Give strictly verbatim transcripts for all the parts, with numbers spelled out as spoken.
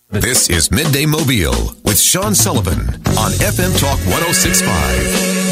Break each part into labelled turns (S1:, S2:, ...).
S1: This is Midday Mobile with Sean Sullivan on F M Talk one oh six point five.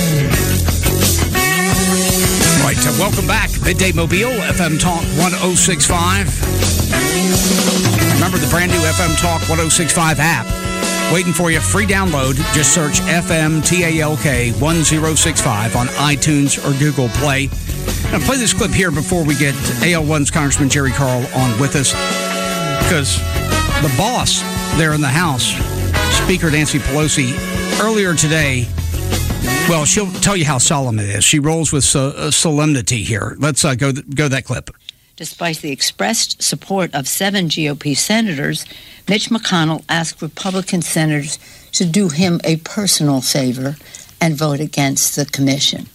S2: All right, uh, welcome back. Midday Mobile, F M Talk one oh six point five. Remember the brand new F M Talk one oh six point five app. Waiting for you. Free download. Just search F M T A L K one oh six point five on iTunes or Google Play. Now, play this clip here before we get A L one's Congressman Jerry Carl on with us, because the boss there in the House, Speaker Nancy Pelosi, earlier today, well, she'll tell you how solemn it is. She rolls with so, uh, solemnity here. Let's uh, go th- go that clip.
S3: Despite the expressed support of seven G O P senators, Mitch McConnell asked Republican senators to do him a personal favor and vote against the commission.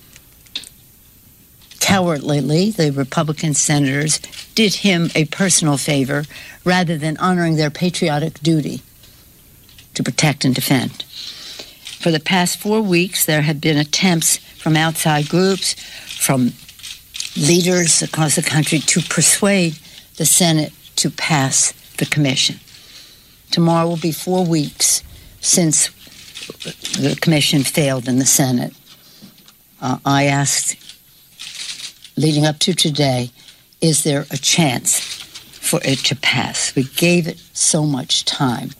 S3: Cowardly, the Republican senators did him a personal favor rather than honoring their patriotic duty to protect and defend. For the past four weeks, there have been attempts from outside groups, from leaders across the country to persuade the Senate to pass the commission. Tomorrow will be four weeks since the commission failed in the Senate. Uh, I asked, leading up to today, is there a chance for it to pass? We gave it so much time.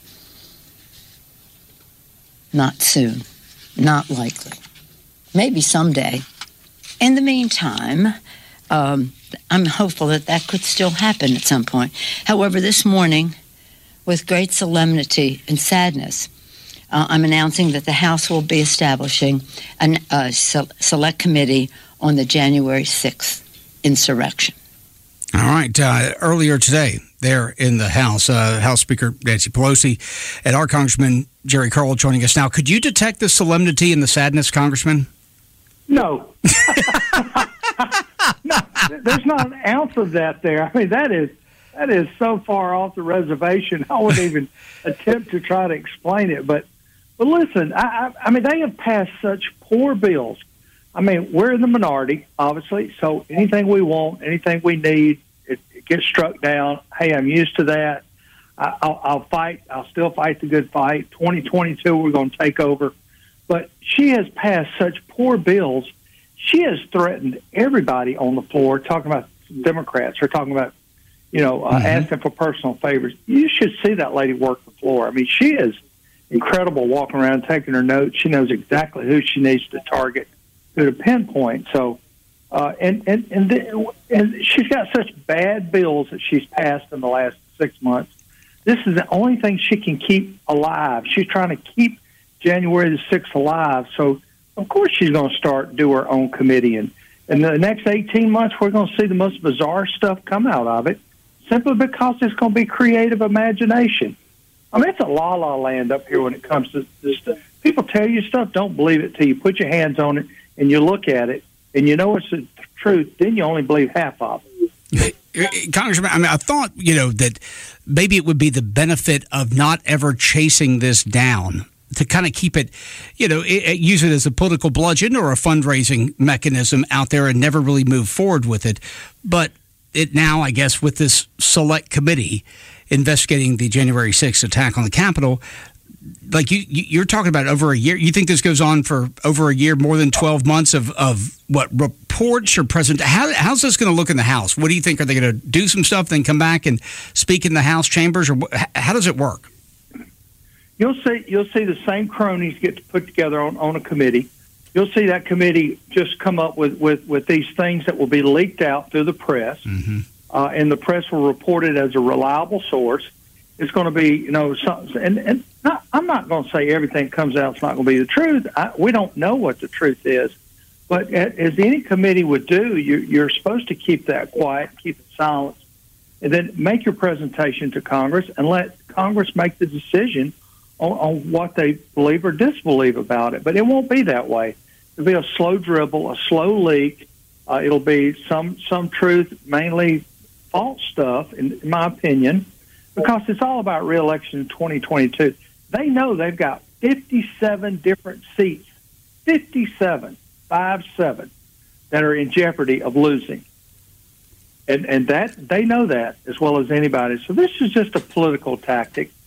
S3: Not soon. Not likely. Maybe someday. In the meantime, um, I'm hopeful that that could still happen at some point. However, this morning, with great solemnity and sadness, uh, I'm announcing that the House will be establishing a uh, select committee on the January sixth insurrection.
S2: All right. Uh, earlier today, there in the House, uh, House Speaker Nancy Pelosi and our Congressman Jerry Carl joining us now. Could you detect the solemnity and the sadness, Congressman?
S4: No. No, there's not an ounce of that there. I mean, that is that is so far off the reservation, I wouldn't even attempt to try to explain it. But, but listen, I, I, I mean, they have passed such poor bills. I mean, we're in the minority, obviously, so anything we want, anything we need, it, it gets struck down. Hey, I'm used to that. I, I'll, I'll fight. I'll still fight the good fight. twenty twenty-two, we're going to take over. But she has passed such poor bills. She has threatened everybody on the floor, talking about Democrats, or talking about, you know, uh, mm-hmm. asking for personal favors. You should see that lady work the floor. I mean, she is incredible walking around, taking her notes. She knows exactly who she needs to target, who to pinpoint. So, uh, and and and, the, and she's got such bad bills that she's passed in the last six months. This is the only thing she can keep alive. She's trying to keep January the sixth alive. So, of course, she's going to start do her own committee. And in the next eighteen months, we're going to see the most bizarre stuff come out of it, simply because it's going to be creative imagination. I mean, it's a la-la land up here when it comes to this stuff. People tell you stuff, don't believe it till you put your hands on it and you look at it and you know it's the truth. Then you only believe half of it.
S2: Congressman, I mean, I thought, you know, that maybe it would be the benefit of not ever chasing this down, to kind of keep it, you know, it, it, use it as a political bludgeon or a fundraising mechanism out there and never really move forward with it. But it now, I guess, with this select committee investigating the January sixth attack on the Capitol, like you, you're talking about over a year. You think this goes on for over a year, more than twelve months of, of what, reports or present? How, how's this going to look in the House? What do you think? Are they going to do some stuff, then come back and speak in the House chambers? Or how does it work?
S4: You'll see you'll see the same cronies get put together on, on a committee. You'll see that committee just come up with, with, with these things that will be leaked out through the press, mm-hmm. uh, and the press will report it as a reliable source. It's going to be, you know, something, and, and not, I'm not going to say everything that comes out is not going to be the truth. I, we don't know what the truth is. But as any committee would do, you, you're supposed to keep that quiet, keep it silent, and then make your presentation to Congress and let Congress make the decision on, on what they believe or disbelieve about it. But it won't be that way. It'll be a slow dribble, a slow leak. Uh, it'll be some some truth, mainly false stuff, in, in my opinion, because it's all about re-election in twenty twenty-two. They know they've got fifty-seven different seats, fifty-seven, five, seven, that are in jeopardy of losing. And and that they know that as well as anybody. So this is just a political tactic.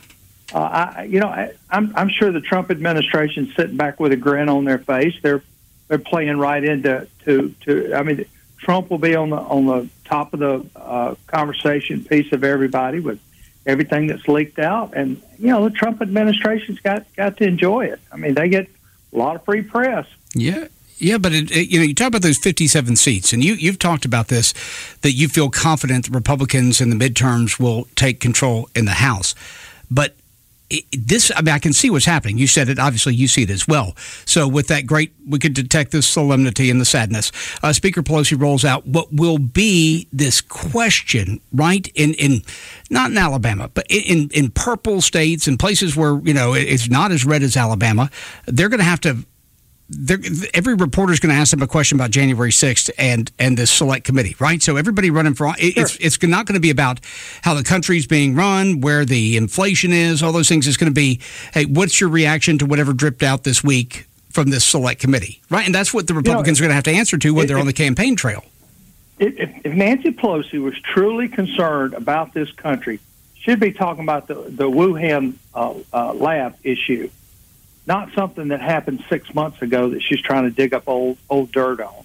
S4: Uh, I, you know, I, I'm, I'm sure the Trump administration's sitting back with a grin on their face. They're they're playing right into to to. I mean, Trump will be on the on the top of the uh, conversation piece of everybody with everything that's leaked out, and you know, the Trump administration's got got to enjoy it. I mean, they get a lot of free press.
S2: Yeah. Yeah, but it, it, you know, you talk about those fifty-seven seats, and you, you've talked about this, that you feel confident the Republicans in the midterms will take control in the House. But it, this, I mean, I can see what's happening. You said it. Obviously, you see it as well. So with that great, we could detect the solemnity and the sadness. Uh, Speaker Pelosi rolls out what will be this question, right, in, in not in Alabama, but in, in purple states and places where, you know, it's not as red as Alabama. They're going to have to They're, every reporter is going to ask them a question about January sixth and and this select committee, right? So everybody running for it,
S4: sure.
S2: it's it's not going to be about how the country's being run, where the inflation is, all those things. It's going to be, hey, what's your reaction to whatever dripped out this week from this select committee, right? And that's what the Republicans you know, are going to have to answer to when it, they're on the campaign trail.
S4: If, if Nancy Pelosi was truly concerned about this country, she'd be talking about the the Wuhan uh, uh, lab issue. Not something that happened six months ago that she's trying to dig up old old dirt on.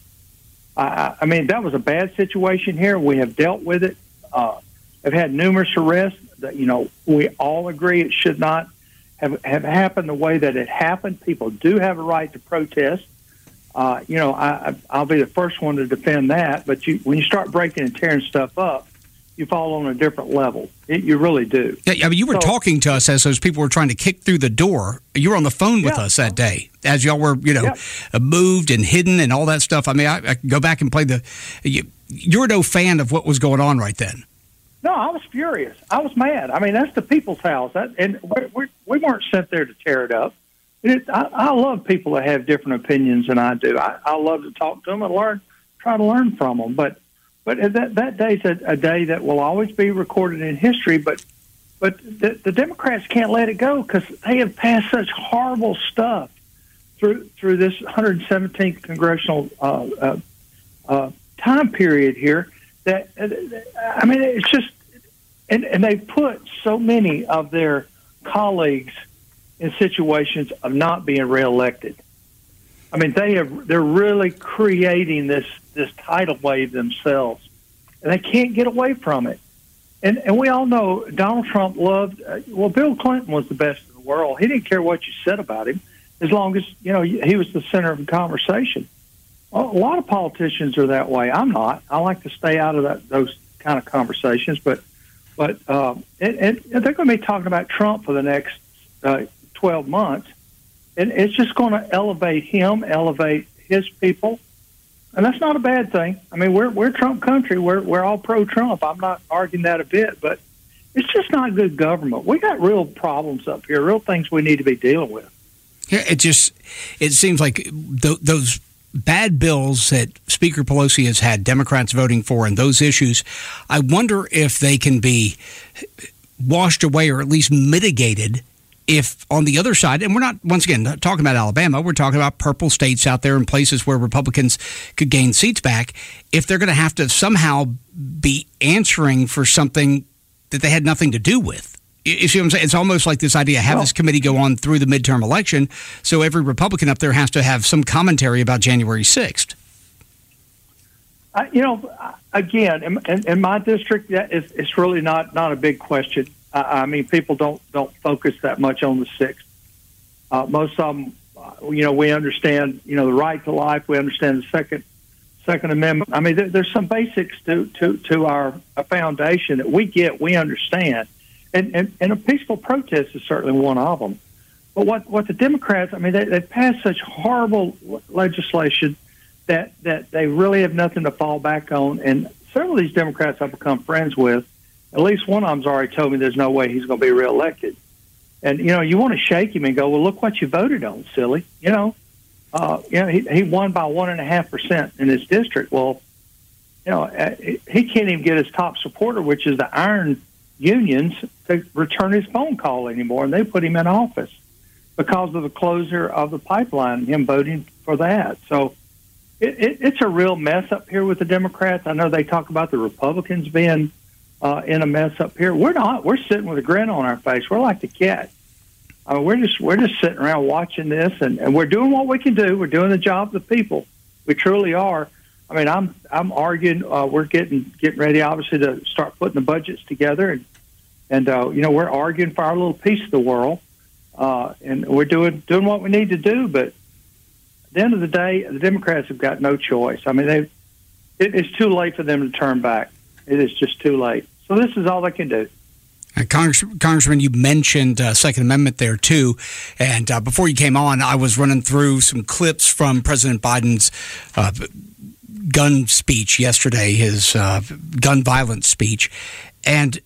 S4: I, I mean, that was a bad situation here. We have dealt with it. Uh, have had numerous arrests. That you know, we all agree it should not have have happened the way that it happened. People do have a right to protest. Uh, you know, I, I'll be the first one to defend that. But you, when you start breaking and tearing stuff up, you fall on a different level. It, you really do.
S2: Yeah, I mean, you were so, talking to us as those people were trying to kick through the door. You were on the phone with
S4: yeah.
S2: us that day as y'all were, you know, yeah. moved and hidden and all that stuff. I mean, I, I could go back and play the. You, you were no fan of what was going on right then.
S4: No, I was furious. I was mad. I mean, that's the people's house, that, and we, we, we weren't sent there to tear it up. It, I, I love people that have different opinions than I do. I, I love to talk to them and learn, try to learn from them, but. But that that day's a, a day that will always be recorded in history. But but the, the Democrats can't let it go because they have passed such horrible stuff through through this one hundred seventeenth congressional uh, uh, uh, time period here. That I mean, it's just and and they put so many of their colleagues in situations of not being reelected. I mean, they have they're really creating this. this tidal wave themselves, and they can't get away from it. And and we all know Donald Trump loved, uh, well, Bill Clinton was the best in the world. He didn't care what you said about him as long as, you know, he was the center of the conversation. Well, a lot of politicians are that way. I'm not. I like to stay out of that, those kind of conversations, but but um, and, and they're going to be talking about Trump for the next uh, twelve months, and it's just going to elevate him, elevate his people. And that's not a bad thing. I mean, we're we're Trump country. We're we're all pro-Trump. I'm not arguing that a bit, but it's just not good government. We got real problems up here, real things we need to be dealing with.
S2: Yeah, it just it seems like th- those bad bills that Speaker Pelosi has had Democrats voting for and those issues, I wonder if they can be washed away or at least mitigated if on the other side, and we're not, once again, not talking about Alabama, we're talking about purple states out there and places where Republicans could gain seats back, if they're going to have to somehow be answering for something that they had nothing to do with. You see what I'm saying? It's almost like this idea, have well, this committee go on through the midterm election, so every Republican up there has to have some commentary about January sixth.
S4: Uh, you know, again, in, in, in my district, that is, it's really not, not a big question. Uh, I mean, people don't don't focus that much on the sixth. Uh, most of them, uh, you know, we understand, you know, the right to life. We understand the second Second Amendment. I mean, there, there's some basics to to, to our foundation that we get, we understand, and, and and a peaceful protest is certainly one of them. But what what the Democrats, I mean, they, they've passed such horrible legislation that that they really have nothing to fall back on. And several of these Democrats I've become friends with. At least one of them's already told me there's no way he's going to be reelected. And, you know, you want to shake him and go, well, look what you voted on, silly. You know, uh, you know he, he won by one and a half percent in his district. Well, you know, he can't even get his top supporter, which is the iron unions, to return his phone call anymore. And they put him in office because of the closure of the pipeline, him voting for that. So it, it, it's a real mess up here with the Democrats. I know they talk about the Republicans being uh, in a mess up here. We're not. We're sitting with a grin on our face. We're like the cat. I mean, we're just we're just sitting around watching this, and, and we're doing what we can do. We're doing the job of the people. We truly are. I mean, I'm I'm arguing. Uh, we're getting getting ready, obviously, to start putting the budgets together, and and uh, you know, we're arguing for our little piece of the world, uh, and we're doing doing what we need to do. But at the end of the day, the Democrats have got no choice. I mean, they it, it's too late for them to turn back. It is just too late. So this is all they can do.
S2: Uh, Congress, Congressman, you mentioned uh, Second Amendment there, too. And uh, before you came on, I was running through some clips from President Biden's uh, gun speech yesterday, his uh, gun violence speech. And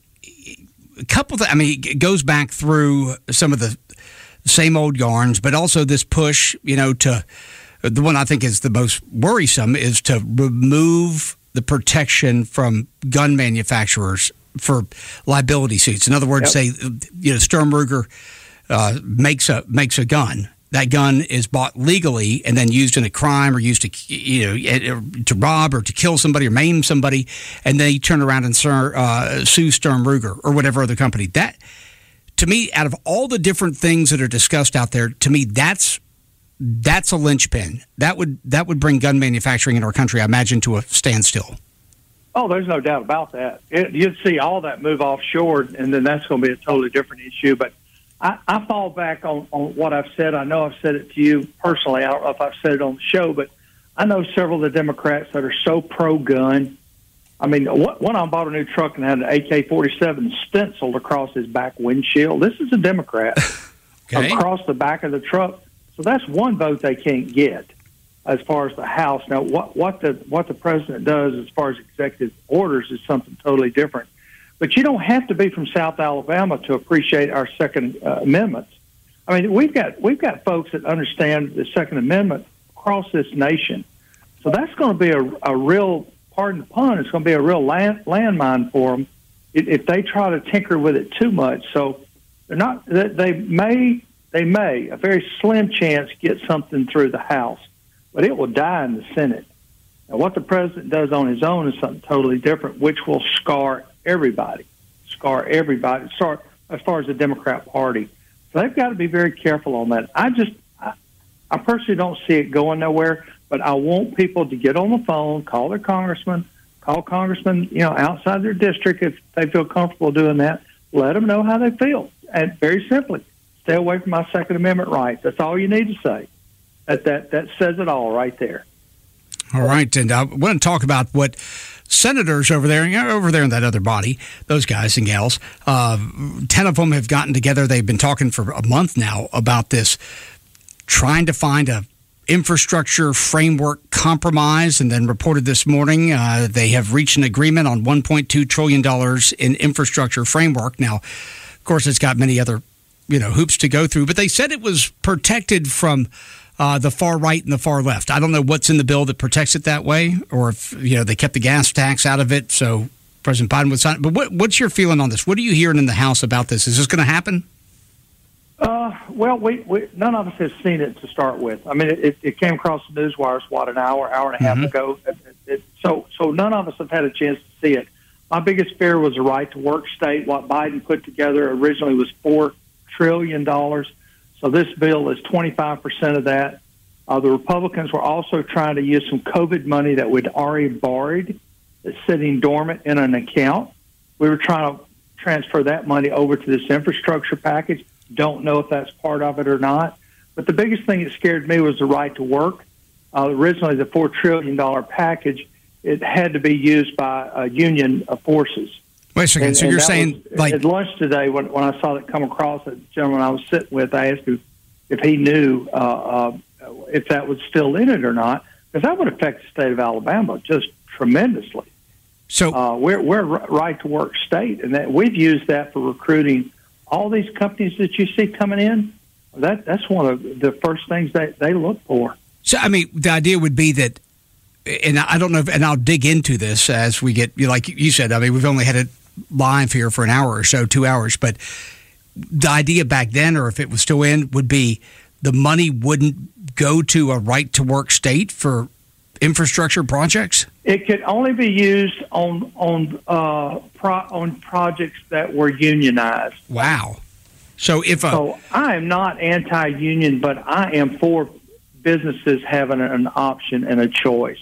S2: a couple of, I mean, it goes back through some of the same old yarns, but also this push, you know, to the one I think is the most worrisome is to remove the protection from gun manufacturers for liability suits. In other words, yep. say, you know, Sturm Ruger uh, makes a makes a gun. That gun is bought legally and then used in a crime or used to, you know, to rob or to kill somebody or maim somebody, and they turn around and uh, sue Sturm Ruger or whatever other company. That, to me, out of all the different things that are discussed out there, to me, that's that's a linchpin. That would that would bring gun manufacturing in our country, I imagine, to a standstill.
S4: Oh, there's no doubt about that. It, you'd see all that move offshore, and then that's going to be a totally different issue. But I, I fall back on, on what I've said. I know I've said it to you personally. I don't know if I've said it on the show, but I know several of the Democrats that are so pro-gun. I mean, one of them bought a new truck and had an A K forty-seven stenciled across his back windshield. This is a Democrat okay. across the back of the truck. So that's one vote they can't get as far as the House. Now, what, what the what the president does as far as executive orders is something totally different. But you don't have to be from South Alabama to appreciate our Second uh, Amendments. I mean, we've got we've got folks that understand the Second Amendment across this nation. So that's going to be a, a real, pardon the pun, it's going to be a real land, landmine for them if, if they try to tinker with it too much. So they're not. They may they may a very slim chance get something through the House, but it will die in the Senate. Now, what the president does on his own is something totally different, which will scar everybody, scar everybody, start as far as the Democrat Party. So they've got to be very careful on that. I just, I, I personally don't see it going nowhere, but I want people to get on the phone, call their congressman, call congressmen, you know, outside their district if they feel comfortable doing that. Let them know how they feel. And very simply, stay away from my Second Amendment rights. That's all you need to say. That that that says it all right there.
S2: All right, and I want to talk about what senators over there, you know, over there in that other body, those guys and gals, uh, ten of them have gotten together. They've been talking for a month now about this, trying to find a infrastructure framework compromise, and then reported this morning uh, they have reached an agreement on one point two trillion dollars in infrastructure framework. Now, of course, it's got many other, you know, hoops to go through, but they said it was protected from Uh, the far right and the far left. I don't know what's in the bill that protects it that way, or if, you know, they kept the gas tax out of it, so President Biden would sign it. But what, what's your feeling on this? What are you hearing in the House about this? Is this going to happen?
S4: Uh, well, we, we none of us have seen it to start with. I mean, it, it came across the news wires, what, an hour, hour and a half mm-hmm. ago. It, it, so, so none of us have had a chance to see it. My biggest fear was the right to work state. What Biden put together originally was four trillion dollars. So this bill is twenty-five percent of that. Uh, the Republicans were also trying to use some COVID money that we'd already borrowed that's sitting dormant in an account. We were trying to transfer that money over to this infrastructure package. Don't know if that's part of it or not. But the biggest thing that scared me was the right to work. Uh, originally, the four trillion dollars package, it had to be used by uh, union uh, forces.
S2: Wait a second.
S4: And,
S2: so you're saying,
S4: was,
S2: like,
S4: at lunch today, when, when I saw it come across, the gentleman I was sitting with, I asked him if he knew uh, uh, if that was still in it or not, because that would affect the state of Alabama just tremendously.
S2: So
S4: uh, we're we're a right to work state, and that we've used that for recruiting all these companies that you see coming in. That that's one of the first things that they look for.
S2: So I mean, the idea would be that, and I don't know, if, and I'll dig into this as we get, like you said. I mean, we've only had it live here for an hour or so, two hours. But the idea back then, or if it was still in, would be the money wouldn't go to a right-to-work state for infrastructure projects?
S4: It could only be used on on uh, pro, on projects that were unionized.
S2: Wow. So if a,
S4: so I am not anti-union, but I am for businesses having an option and a choice.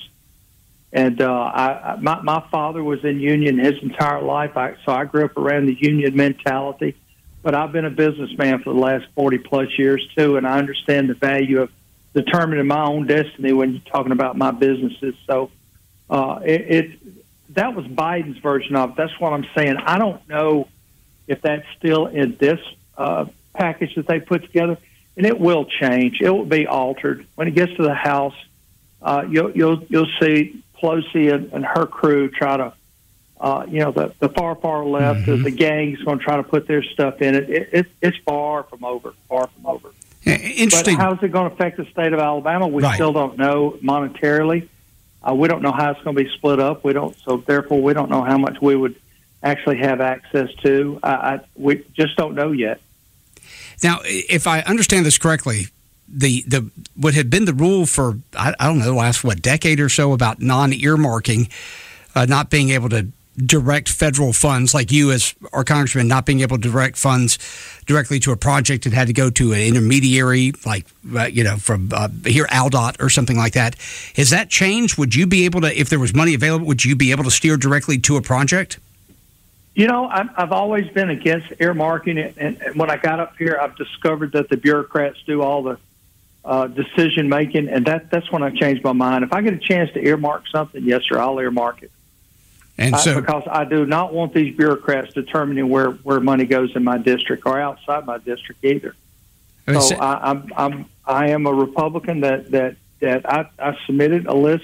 S4: And uh, I, my, my father was in union his entire life, I, so I grew up around the union mentality. But I've been a businessman for the last forty plus years too, and I understand the value of determining my own destiny when you're talking about my businesses. So uh, it, it that was Biden's version of it. That's what I'm saying. I don't know if that's still in this uh, package that they put together, and it will change. It will be altered when it gets to the House. Uh, you'll you'll you'll see Pelosi and, and her crew try to, uh, you know, the, the far, far left, mm-hmm. the gang's going to try to put their stuff in it. It, it. It's far from over, far from over.
S2: Yeah, interesting.
S4: But how is it going to affect the state of Alabama? We
S2: right.
S4: still don't know monetarily. Uh, we don't know how it's going to be split up. We don't, so therefore we don't know how much we would actually have access to. I, I, we just don't know yet.
S2: Now, if I understand this correctly, the the what had been the rule for I, I don't know the last what decade or so about non-earmarking, uh, not being able to direct federal funds, like you as our congressman not being able to direct funds directly to a project that had to go to an intermediary, like uh, you know from uh, here A L D O T or something like that. Has that changed? Would you be able to, if there was money available, would you be able to steer directly to a project?
S4: You know, I've always been against earmarking it, and when I got up here, I've discovered that the bureaucrats do all the uh, decision making, and that that's when I changed my mind. If I get a chance to earmark something, yes, sir, I'll earmark it.
S2: And so,
S4: uh, because I do not want these bureaucrats determining where, where money goes in my district or outside my district either. So, so I, I'm I'm I am a Republican that that that I, I submitted a list,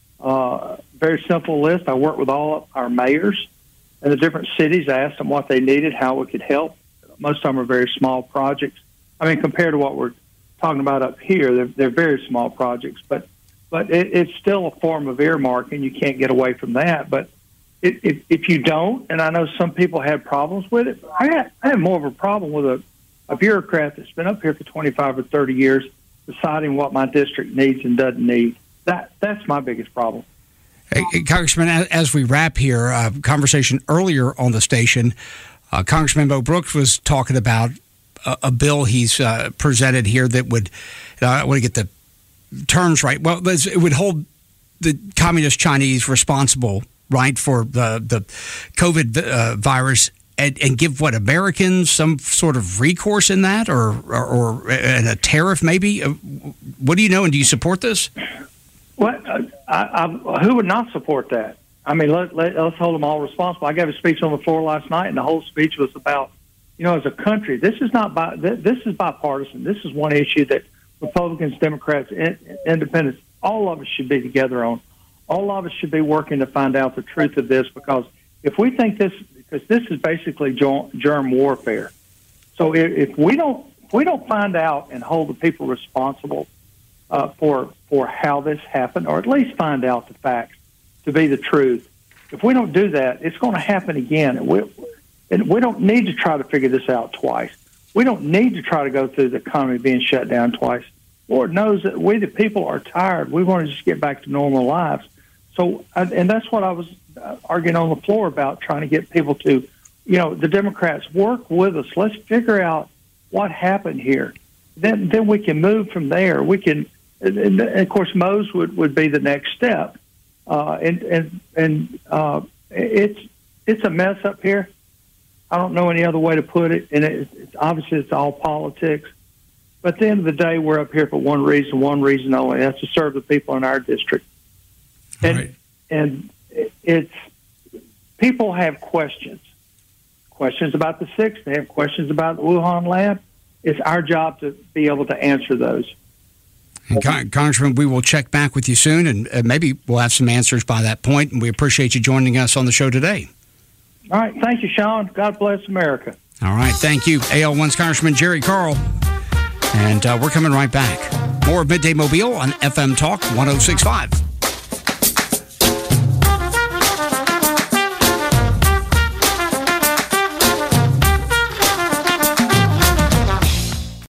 S4: uh, very simple list. I worked with all our mayors in the different cities. I asked them what they needed, how we could help. Most of them are very small projects. I mean, compared to what we're talking about up here, they're, they're very small projects. But but it, it's still a form of earmarking. You can't get away from that. But it, if, if you don't, and I know some people have problems with it, I have, I have more of a problem with a, a bureaucrat that's been up here for twenty-five or thirty years deciding what my district needs and doesn't need. That That's my biggest problem.
S2: Hey, Congressman, as we wrap here, a uh, conversation earlier on the station, uh, Congressman Mo Brooks was talking about a, a bill he's uh, presented here that would, uh, I want to get the terms right, well, it would hold the communist Chinese responsible, right, for the, the COVID uh, virus and, and give, what, Americans some sort of recourse in that or, or, or and a tariff maybe? What do you know, and do you support this?
S4: Well, I, I, who would not support that? I mean, let, let, let's hold them all responsible. I gave a speech on the floor last night, and the whole speech was about, you know, as a country, this is not bi- this is bipartisan. This is one issue that Republicans, Democrats, in, Independents, all of us should be together on. All of us should be working to find out the truth of this, because if we think this, because this is basically germ warfare. So if, if we don't, if we don't find out and hold the people responsible Uh, for for how this happened, or at least find out the facts to be the truth. If we don't do that, it's going to happen again. And we, and we don't need to try to figure this out twice. We don't need to try to go through the economy being shut down twice. Lord knows that we, the people, are tired. We want to just get back to normal lives. So, and that's what I was arguing on the floor about, trying to get people to, you know, the Democrats, work with us. Let's figure out what happened here. Then, then we can move from there. We can. And of course, Mo's would, would be the next step, uh, and and and uh, it's it's a mess up here. I don't know any other way to put it, and it, it's obviously it's all politics. But at the end of the day, we're up here for one reason, one reason only. That's to serve the people in our district. And
S2: right.
S4: and it's people have questions, questions about the six. They have questions about the Wuhan lab. It's our job to be able to answer those.
S2: And Con- Congressman, we will check back with you soon, and uh, maybe we'll have some answers by that point. And we appreciate you joining us on the show today.
S4: All right. Thank you, Sean. God bless America.
S2: All right. Thank you. A L one's Congressman Jerry Carl. And uh, we're coming right back. More of Midday Mobile on F M Talk one oh six point five.